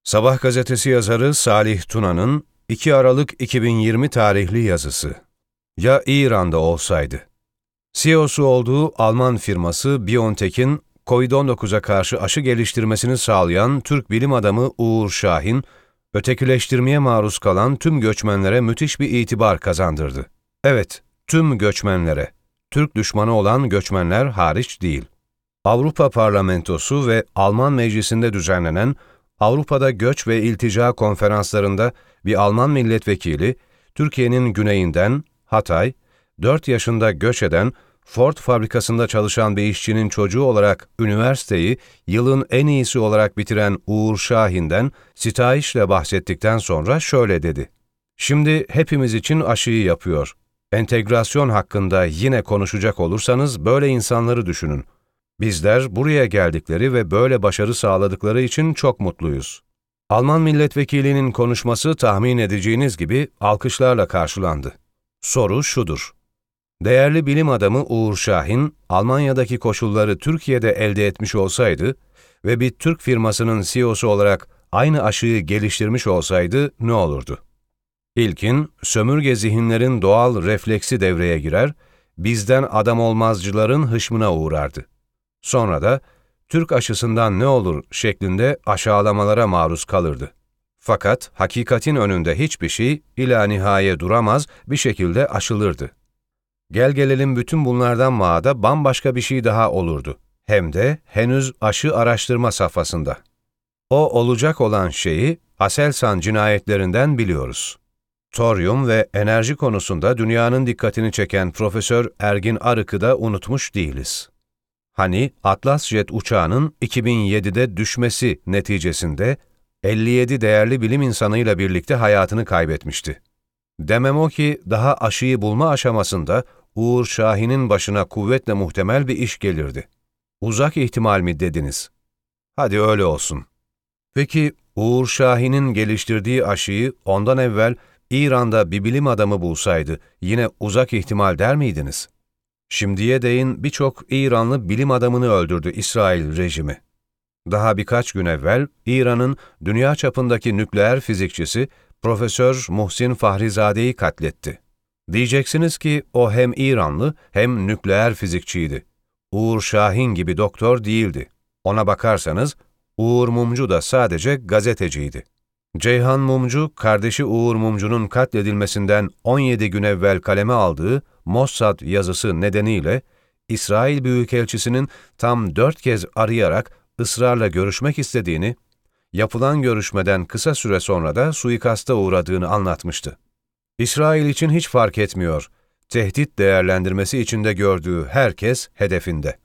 Sabah gazetesi yazarı Salih Tuna'nın 2 Aralık 2020 tarihli yazısı. Ya İran'da olsaydı? CEO'su olduğu Alman firması BioNTech'in COVID-19'a karşı aşı geliştirmesini sağlayan Türk bilim adamı Uğur Şahin, ötekileştirmeye maruz kalan tüm göçmenlere müthiş bir itibar kazandırdı. Evet, tüm göçmenlere, Türk düşmanı olan göçmenler hariç değil. Avrupa Parlamentosu ve Alman Meclisi'nde düzenlenen Avrupa'da Göç ve İltica konferanslarında bir Alman milletvekili, Türkiye'nin güneyinden, Hatay, 4 yaşında göç eden, Ford fabrikasında çalışan bir işçinin çocuğu olarak üniversiteyi yılın en iyisi olarak bitiren Uğur Şahin'den sitayişle bahsettikten sonra şöyle dedi. Şimdi hepimiz için aşıyı yapıyor. Entegrasyon hakkında yine konuşacak olursanız böyle insanları düşünün. Bizler buraya geldikleri ve böyle başarı sağladıkları için çok mutluyuz. Alman milletvekilinin konuşması tahmin edeceğiniz gibi alkışlarla karşılandı. Soru şudur. Değerli bilim adamı Uğur Şahin, Almanya'daki koşulları Türkiye'de elde etmiş olsaydı ve bir Türk firmasının CEO'su olarak aynı aşıyı geliştirmiş olsaydı ne olurdu? İlkin, sömürge zihinlerin doğal refleksi devreye girer, bizden adam olmazcıların hışmına uğrardı. Sonra da Türk aşısından ne olur şeklinde aşağılamalara maruz kalırdı. Fakat hakikatin önünde hiçbir şey ilanihaye duramaz bir şekilde aşılırdı. Gel gelelim bütün bunlardan mağada bambaşka bir şey daha olurdu. Hem de henüz aşı araştırma safhasında. O olacak olan şeyi Aselsan cinayetlerinden biliyoruz. Toryum ve enerji konusunda dünyanın dikkatini çeken Profesör Ergin Arık'ı da unutmuş değiliz. Hani Atlas Jet uçağının 2007'de düşmesi neticesinde 57 değerli bilim insanıyla birlikte hayatını kaybetmişti. Demem o ki daha aşıyı bulma aşamasında Uğur Şahin'in başına kuvvetle muhtemel bir iş gelirdi. Uzak ihtimal mi dediniz? Hadi öyle olsun. Peki Uğur Şahin'in geliştirdiği aşıyı ondan evvel İran'da bir bilim adamı bulsaydı yine uzak ihtimal der miydiniz? Şimdiye değin birçok İranlı bilim adamını öldürdü İsrail rejimi. Daha birkaç gün evvel İran'ın dünya çapındaki nükleer fizikçisi Profesör Muhsin Fahrizade'yi katletti. Diyeceksiniz ki o hem İranlı hem nükleer fizikçiydi. Uğur Şahin gibi doktor değildi. Ona bakarsanız Uğur Mumcu da sadece gazeteciydi. Ceyhan Mumcu, kardeşi Uğur Mumcu'nun katledilmesinden 17 gün evvel kaleme aldığı Mossad yazısı nedeniyle İsrail Büyükelçisi'nin tam 4 kez arayarak ısrarla görüşmek istediğini, yapılan görüşmeden kısa süre sonra da suikasta uğradığını anlatmıştı. İsrail için hiç fark etmiyor, tehdit değerlendirmesi içinde gördüğü herkes hedefinde.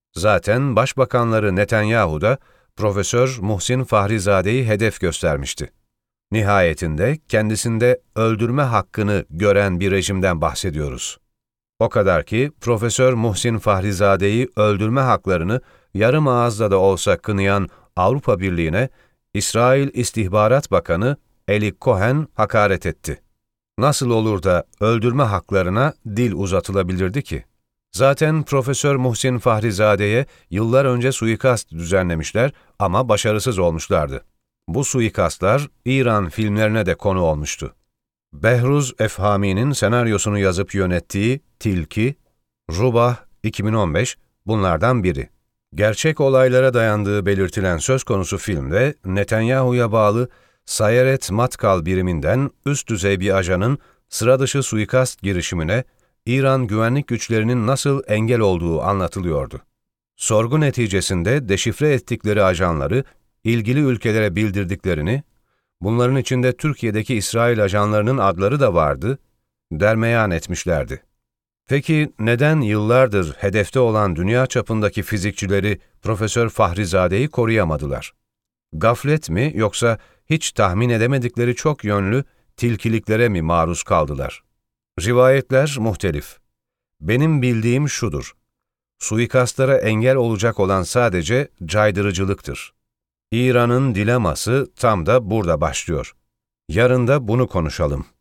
Zaten Başbakanları Netanyahu da Profesör Muhsin Fahrizade'yi hedef göstermişti. Nihayetinde kendisinde öldürme hakkını gören bir rejimden bahsediyoruz. O kadar ki Profesör Muhsin Fahrizade'yi öldürme haklarını yarım ağızla da olsa kınayan Avrupa Birliği'ne İsrail İstihbarat Bakanı Eli Cohen hakaret etti. Nasıl olur da öldürme haklarına dil uzatılabilirdi ki? Zaten Profesör Muhsin Fahrizade'ye yıllar önce suikast düzenlemişler ama başarısız olmuşlardı. Bu suikastlar İran filmlerine de konu olmuştu. Behruz Efhami'nin senaryosunu yazıp yönettiği Tilki, Rubah 2015 bunlardan biri. Gerçek olaylara dayandığı belirtilen söz konusu filmde Netanyahu'ya bağlı Sayeret Matkal biriminden üst düzey bir ajanın sıradışı suikast girişimine İran güvenlik güçlerinin nasıl engel olduğu anlatılıyordu. Sorgu neticesinde deşifre ettikleri ajanları ilgili ülkelere bildirdiklerini, bunların içinde Türkiye'deki İsrail ajanlarının adları da vardı, dermeyan etmişlerdi. Peki neden yıllardır hedefte olan dünya çapındaki fizikçileri Profesör Fahrizade'yi koruyamadılar? Gaflet mi yoksa hiç tahmin edemedikleri çok yönlü tilkiliklere mi maruz kaldılar? Rivayetler muhtelif. Benim bildiğim şudur. Suikastlara engel olacak olan sadece caydırıcılıktır. İran'ın dileması tam da burada başlıyor. Yarın da bunu konuşalım.